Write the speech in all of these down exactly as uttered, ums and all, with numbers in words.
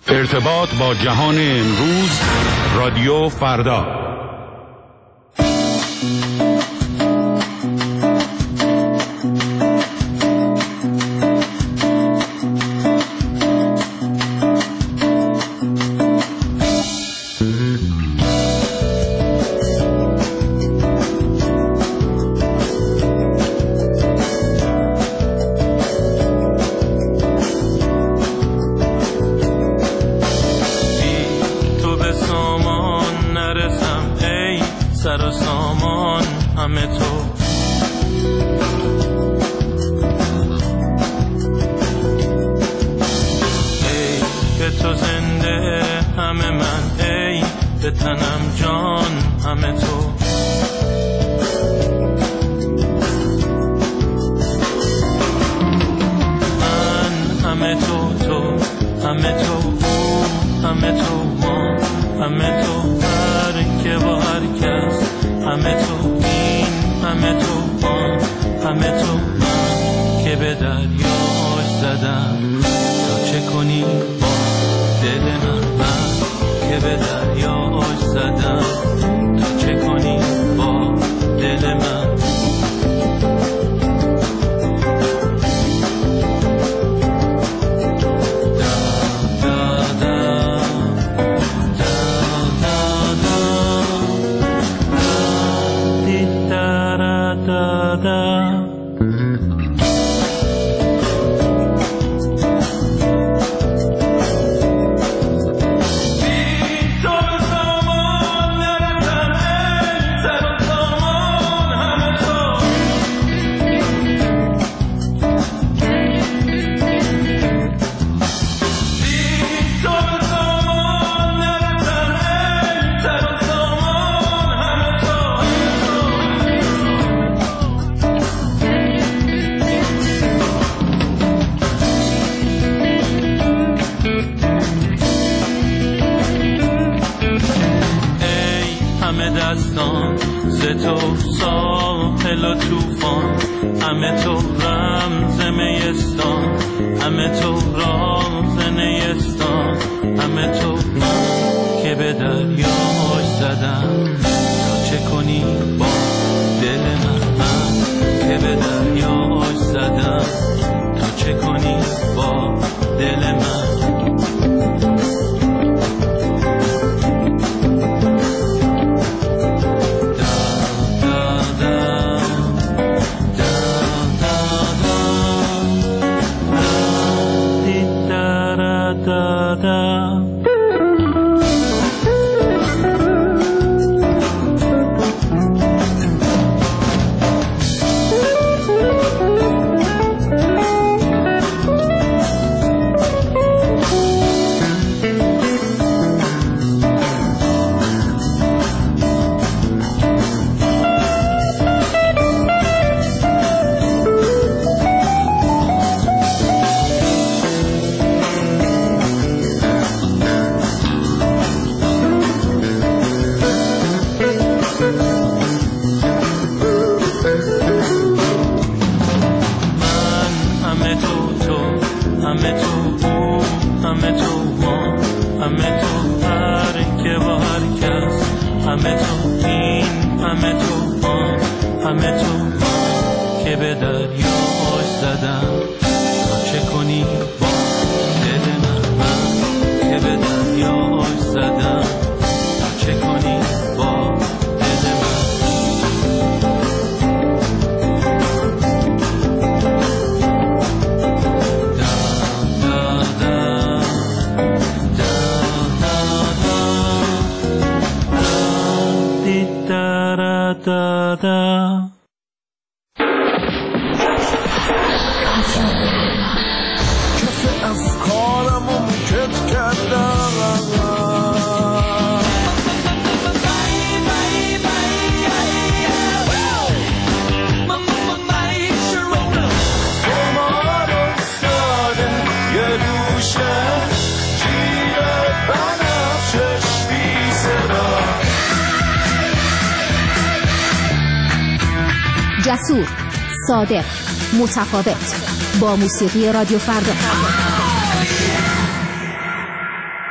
ارتباط با جهان امروز، رادیو فردا. جسور، صادق، متفاوت، با موسیقی رادیو فردا.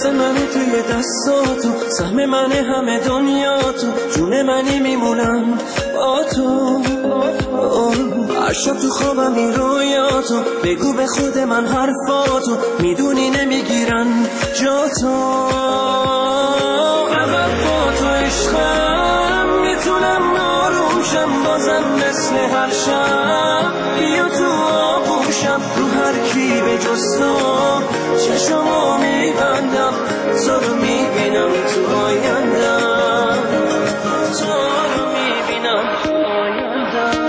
دست منی توی دستاتو، سهم من همه دنیا تو، جون منی میمونم با تو. هر شب تو خوابم این رویاتو، بگو به خود من حرفاتو، میدونی نمیگیرن جا تو. فقط با تو عشقم میتونم آروم شم، بازم مثل هر شب بیا تو آغوشم. رو هر کی به جز تو چشمو میبندم، تو رو میبینم تو آیندم، تو رو میبینم تو آیندم.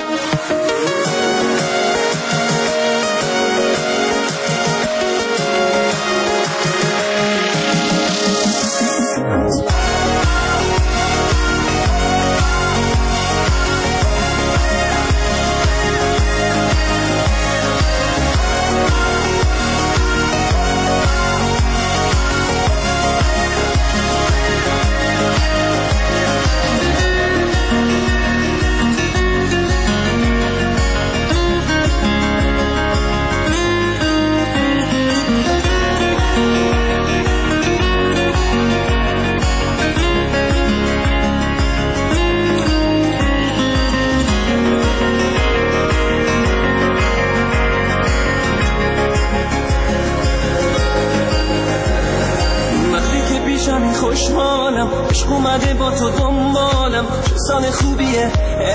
خوشحالم عشق اومده با تو دنبالم، چه سال خوبیه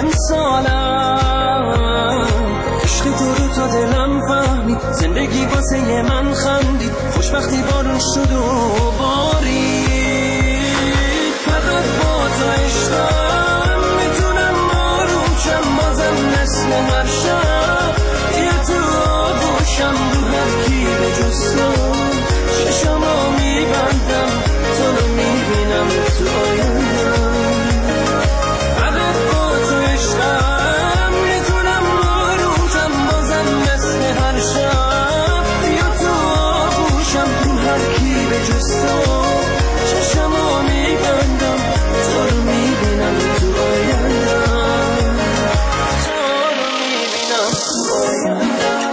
امسالم. عشق تو رو تا دلم فهمی، زندگی واسه من خندی، خوشبختی بارون شد و باری. فقط با تو عشقم میتونم آروم شم، بازم مثل هر شب یه تو آغوشم. رو هر کی به جز تو چشمو میبندم، تو رو میبینم تو آیندم. فقط با تو عشقم میتونم آرومشم، بازم مثل هر شب بیا تو آغوشم. رو هر کی به جز تو چشمو میبندم، تو رو میبینم تو آیندم، تو رو میبینم تو آیندم.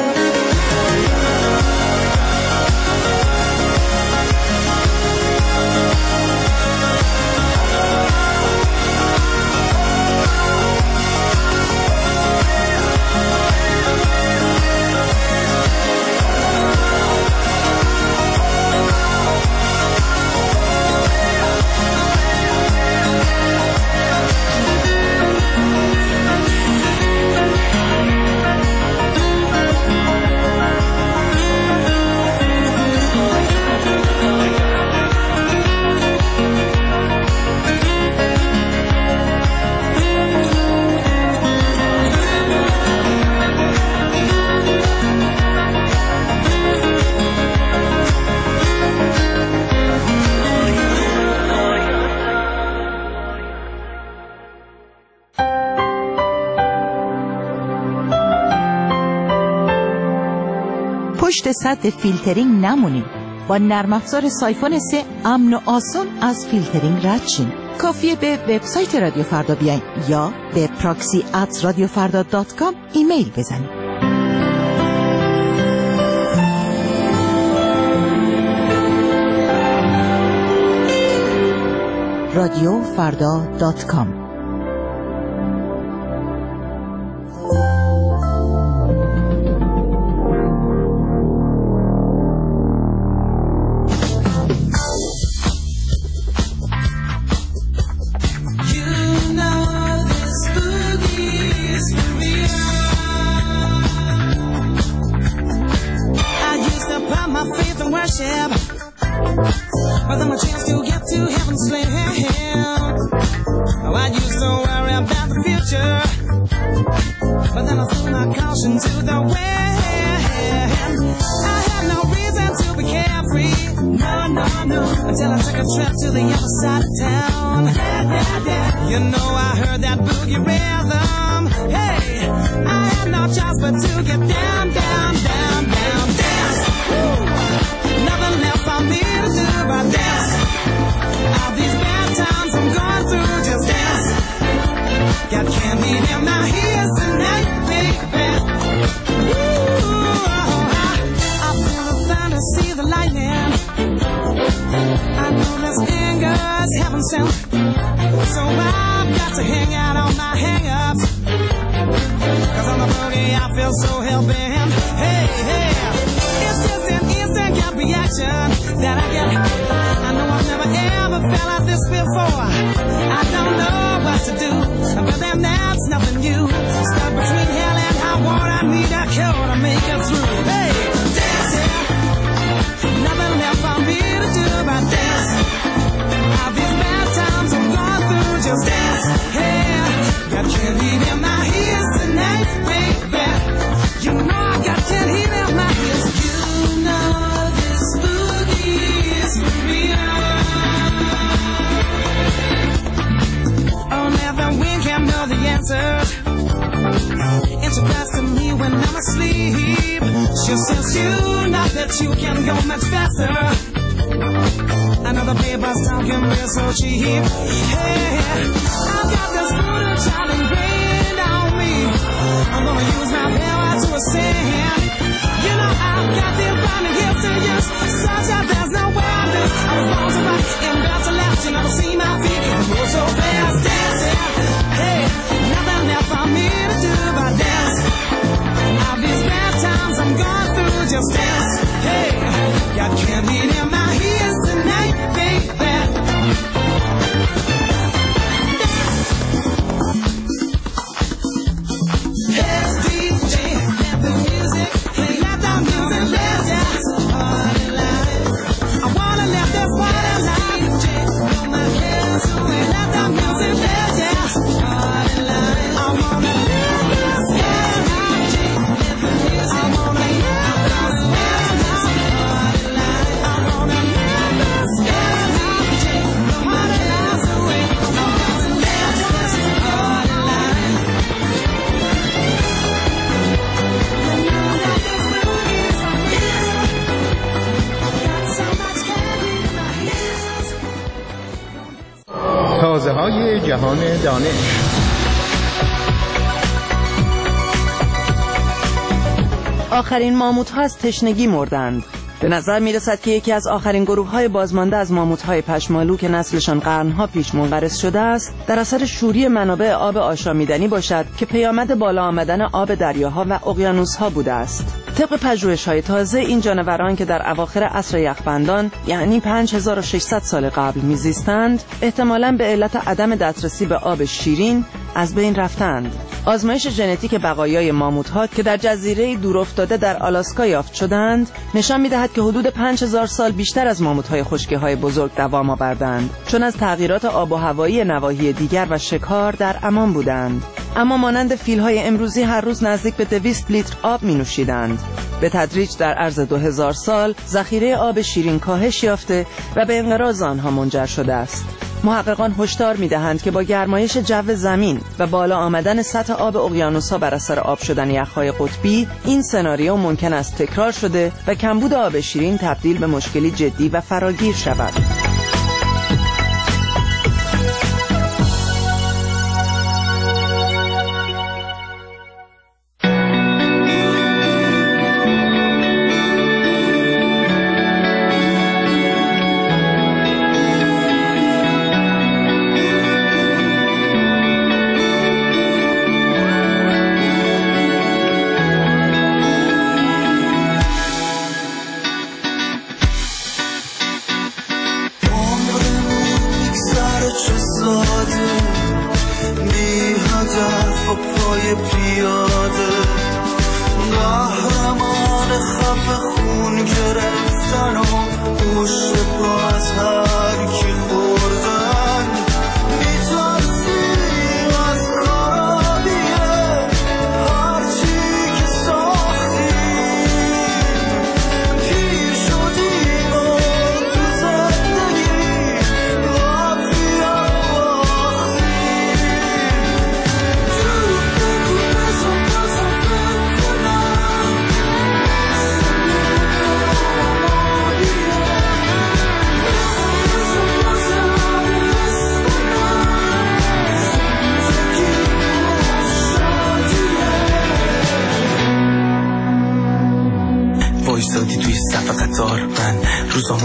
پشت سد فیلترینگ نمونید. با نرم افزار سایفون سه امن و آسان از فیلترینگ رد شین. کافیه به وبسایت رادیو فردا بیاین یا به پراکسی ات رادیو فردا دات کام ایمیل بزنید. رادیو فردا دات کام. But then my chance to get to heaven's land. Oh, I used to worry about the future, but then I threw my caution to the wind. I had no reason to be carefree, no, no, no, until I took a trip to the other side of town. You know I heard that boogie rhythm. Hey, I had no choice but to get down, down, down, down, dance. Woo. Nothing left for me to do but dance. All these bad times I'm going through, just dance. Got candy in my ears tonight, baby. Ooh, I, I feel the thunder, see the lightning. was heaven sent. So I've got to hang out on my hang-ups, 'cause on the boogie I feel so hell-bent. Hey, hey, it's just an instant gut reaction that I get. I know I've never ever felt like this before. I don't know what to do, but then that's nothing new. Stuck between hell and high water, I need a cure to make it through. Hey, dancing, nothing left for me to do but dance. All these bad times I'm going through, just dance. Hey, got candy in my ears tonight, baby. You know I got candy in my ears. You know this boogie is real. Oh, never win can know the answer. Introduced to me when I'm asleep. She says you know that you can go much faster. Another paper's talking real so cheap. Hey, I've got this voodoo child ingrained on me. I'm gonna use my power to ascend. You know I've got this burning gifts to use, such that there's no way I lose. I was born to rock and bound to left. You never see my feet 'cause I move so fast, dancing. Hey, nothing left for me to do but dance. All these bad times I'm going through, just dance. Hey, got candy in my ears tonight, baby. Hey, D J, let the music play, let the music play, yeah. Party life, I wanna let this party life. D J, throw my hands away, let the music play, yeah. Party life, I wanna live this game. D J, let the music, I wanna live this game. Party life, I wanna live this game. D J, throw my hands away, I wanna live this party life. تازه های جهان دانش. آخرین ماموت‌ها از تشنگی مردند. به نظر می‌رسد که یکی از آخرین گروه‌های بازمانده از ماموت‌های پشمالو که نسلشان قرن‌ها پیش منقرض شده است، در اثر شوری منابع آب آشامیدنی باشد که پیامد بالا آمدن آب دریاها و اقیانوس‌ها بوده است. طبق پژوهش‌های تازه، این جانوران که در اواخر عصر یخبندان یعنی پنج هزار و ششصد سال قبل میزیستند، احتمالاً به علت عدم دسترسی به آب شیرین از بین رفتند. آزمایش ژنتیک بقایای ماموت‌ها که در جزیره دورافتاده در آلاسکا یافت شدند، نشان می‌دهد که حدود پنج هزار سال بیشتر از ماموت‌های خشکی‌های بزرگ دوام آوردند، چون از تغییرات آب و هوایی نواحی دیگر و شکار در امان بودند. اما مانند فیل‌های امروزی هر روز نزدیک به دویست لیتر آب می‌نوشیدند. به تدریج در عرض دو هزار سال ذخیره آب شیرین کاهش یافته و به انقراض آنها منجر شده است. محققان هشدار می‌دهند که با گرمایش جو زمین و بالا آمدن سطح آب اقیانوس‌ها بر اثر آب شدن یخ‌های قطبی، این سناریو ممکن است تکرار شده و کمبود آب شیرین تبدیل به مشکلی جدی و فراگیر شود.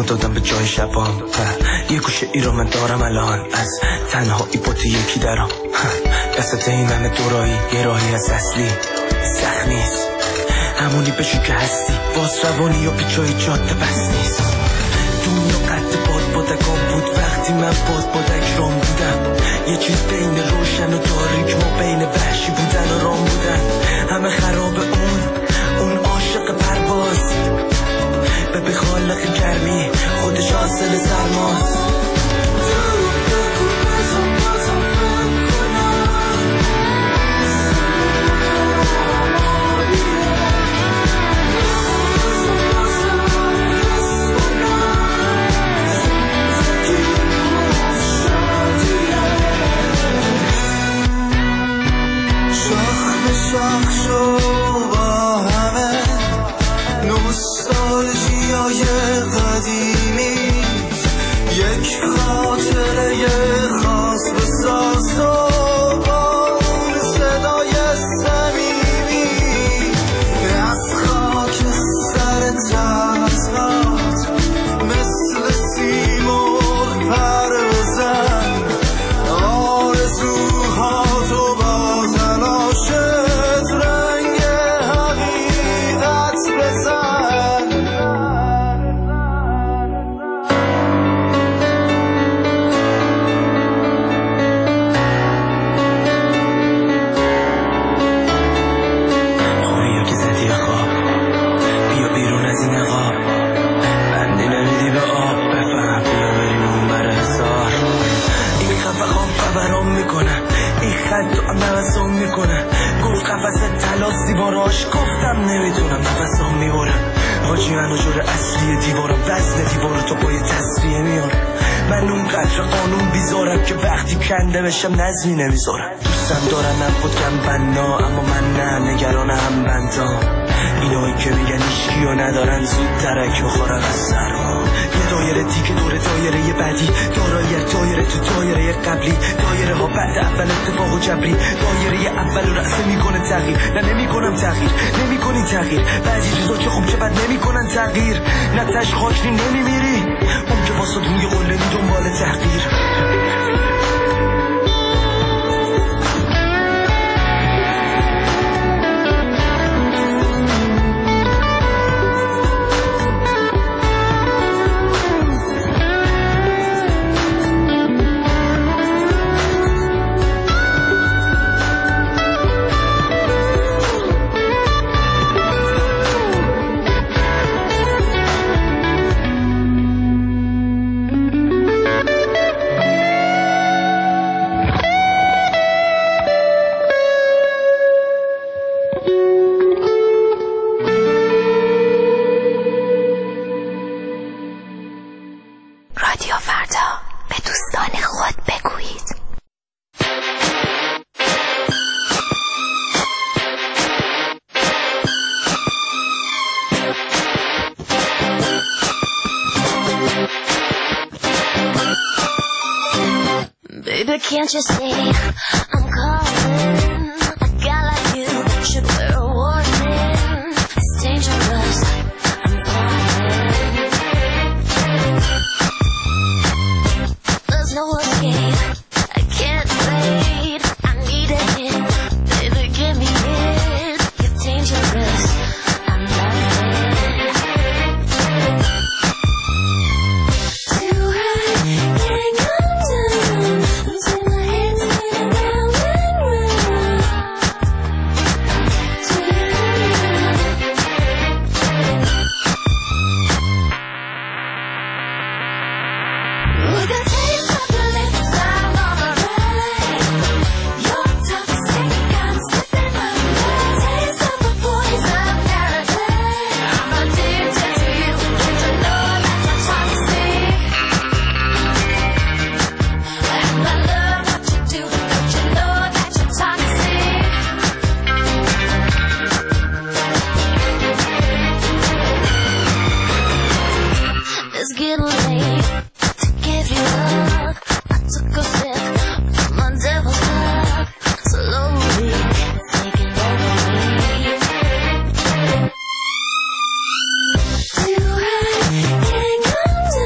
روزامو دادم به جای شبام. یه گوشه ای رو من دارم الان، از تنهایی با تو یکی درام. دست این همه دورایی، یه راهی از اصلی سخت نیست، همونی بشو که هستی. باز روانی یا پیچای جاده بس نیست. دنیا قد باد بادکان بود وقتی من باد بادک رام بودم. یه چیز بین روشن و تاریک، ما بین وحشی بودن و رام بودن. همه خراب اون اون عاشق پرواز، به به خالق گرمی خودش حاصل سرماست. دیواراش گفتم نمیدونم نفسام میبرم. حاجی منو جور اصلی دیوارم، وزن دیوارو تو پای تصفیه میارم. من اون قدر قانون بیزارم که وقتی کنده بشم نظمی نمیذارم. دوستم دارم من خودم بنا، اما من نه، نگران هم بندام. اینایی که میگن ایشکی و ندارن زود درک بخورن از سرما. یه دایره دیگه دور دایره یه بعدی، دارایی دایره تو دایره قبلی. دایره ها بعد اول اتفاق و جبری، دایره اول رو رأسه میکنه تغییر. نه نمیکنم تغییر، نمیکنی تغییر. بعضی چیزا که خوب چه بد نمیکنن تغییر. نه تش خاکری نمیمیری، اون که واسه روی قله می دنبال تحقیر. Can't you see I'm calling? A guy like you should wear a warning. It's dangerous, I'm falling. There's no escape, I can't fade. I need a hit, baby give me it. You're dangerous, I'm lying. Too high, can't come down. Too high, can't come down.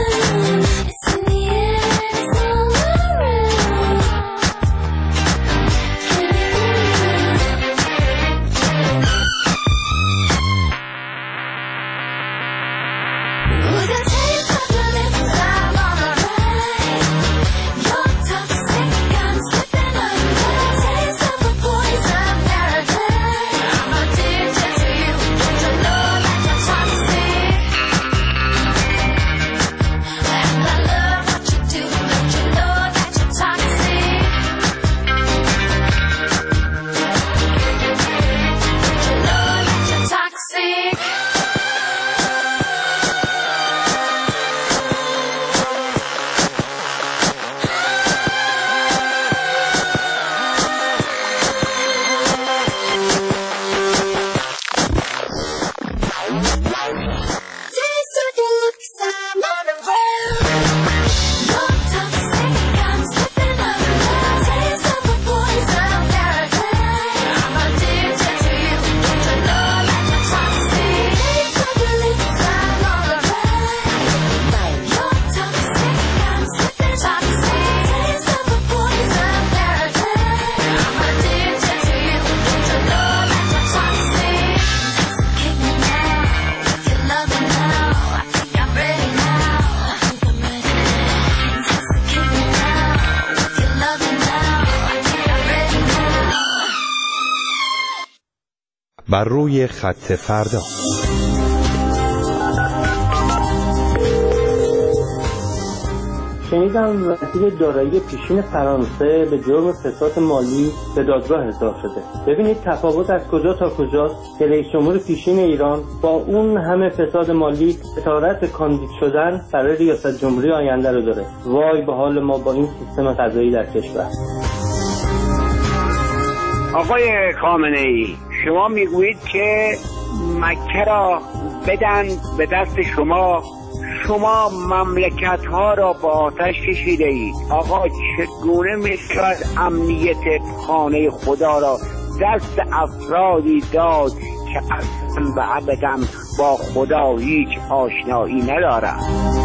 بر روی خط فردا. شنیدم وزیر دارایی پیشین فرانسه به جرم فساد مالی به دادگاه احضار شده. ببینید تفاوت از کجا تا کجاست که رئیس جمهور پیشین ایران با اون همه فساد مالی جسارت کاندید شدن برای ریاست جمهوری آینده رو داره. وای به حال ما با این سیستم قضایی در کشور. آقای خامنه ای، شما میگویید که مکه را بدن به دست شما، شما مملکت ها را با آتش کشیده اید. آقا چگونه میشود امنیت خانه خدا را دست افرادی داد که اصلا و ابدا با خدا هیچ آشنایی ندارند؟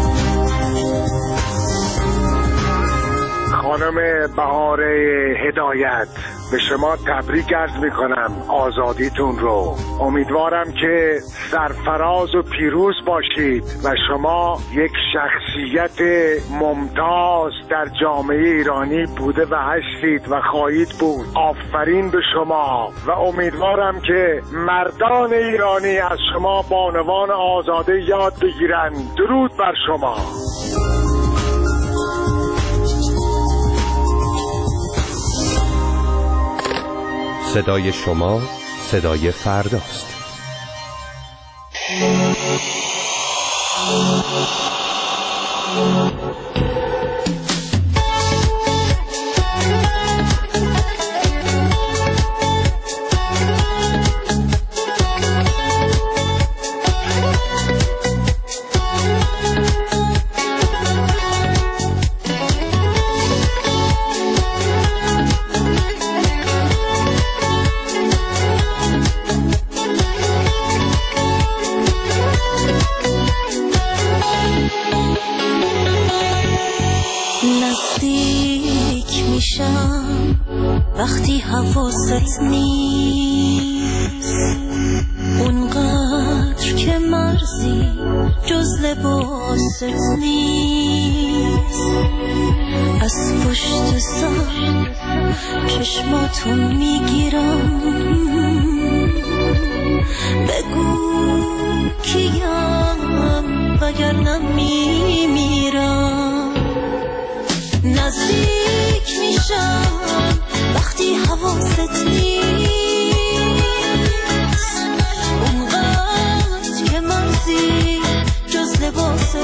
خانم بهار هدایت، به شما تبریک عرض می کنم آزادیتون رو. امیدوارم که سرفراز و پیروز باشید و شما یک شخصیت ممتاز در جامعه ایرانی بوده و هستید و خواهید بود. آفرین به شما و امیدوارم که مردان ایرانی از شما بانوان آزاده یاد بگیرن. درود بر شما. صدای شما صدای فرداست. وقتی حواست نیست اونقدر که مرزی جز لباست نیست، از پشت سر چشماتو میگیرم، بگو کیم وگرنه میمیرم. نزدیک میشم وقتی حواست نیست اونقدر که مرزی جز لباس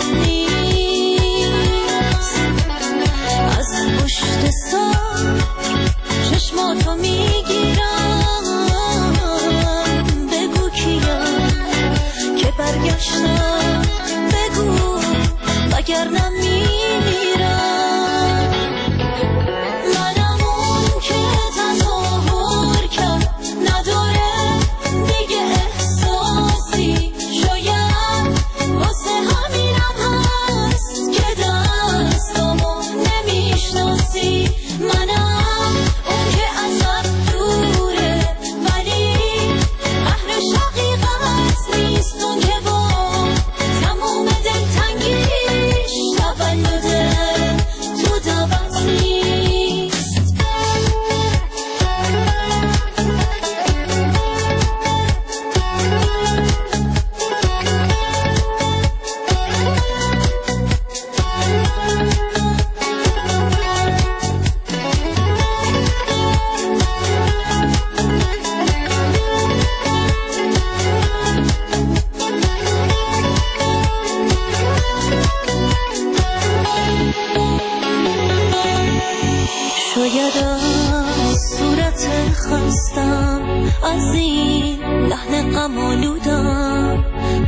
نیست، از پشت سر چشماتو میگیرم، بگو کیم که برگشتم، بگو وگرنه میمیرم. از این لحن غم آلودم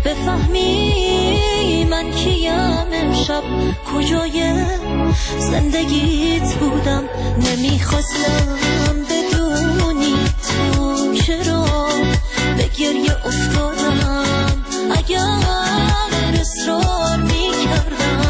بفهمی من کیم، امشب کجای زندگیت بودم. نمیخواستم بدونی تو چرا به گریه افتادم، اگر اصرار میکردم